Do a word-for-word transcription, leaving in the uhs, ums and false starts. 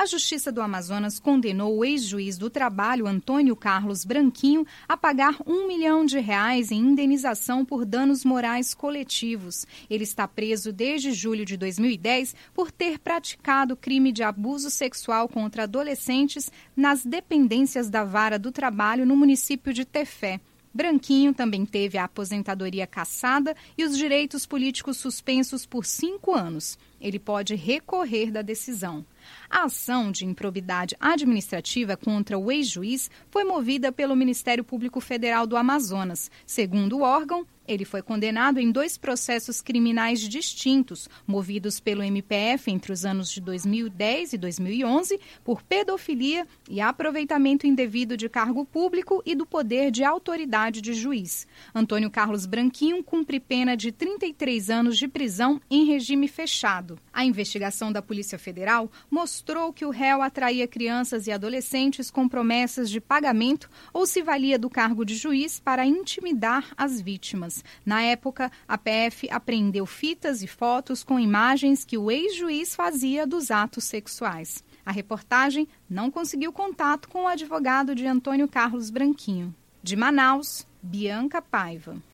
A Justiça do Amazonas condenou o ex-juiz do trabalho, Antônio Carlos Branquinho, a pagar um milhão de reais em indenização por danos morais coletivos. Ele está preso desde julho de dois mil e dez por ter praticado crime de abuso sexual contra adolescentes nas dependências da Vara do Trabalho no município de Tefé. Branquinho também teve a aposentadoria cassada e os direitos políticos suspensos por cinco anos. Ele pode recorrer da decisão. A ação de improbidade administrativa contra o ex-juiz foi movida pelo Ministério Público Federal do Amazonas. Segundo o órgão, ele foi condenado em dois processos criminais distintos, movidos pelo M P F entre os anos de dois mil e dez e dois mil e onze, por pedofilia e aproveitamento indevido de cargo público e do poder de autoridade de juiz. Antônio Carlos Branquinho cumpre pena de trinta e três anos de prisão em regime fechado. A investigação da Polícia Federal mostrou que o réu atraía crianças e adolescentes com promessas de pagamento ou se valia do cargo de juiz para intimidar as vítimas. Na época, a P F apreendeu fitas e fotos com imagens que o ex-juiz fazia dos atos sexuais. A reportagem não conseguiu contato com o advogado de Antônio Carlos Branquinho. De Manaus, Bianca Paiva.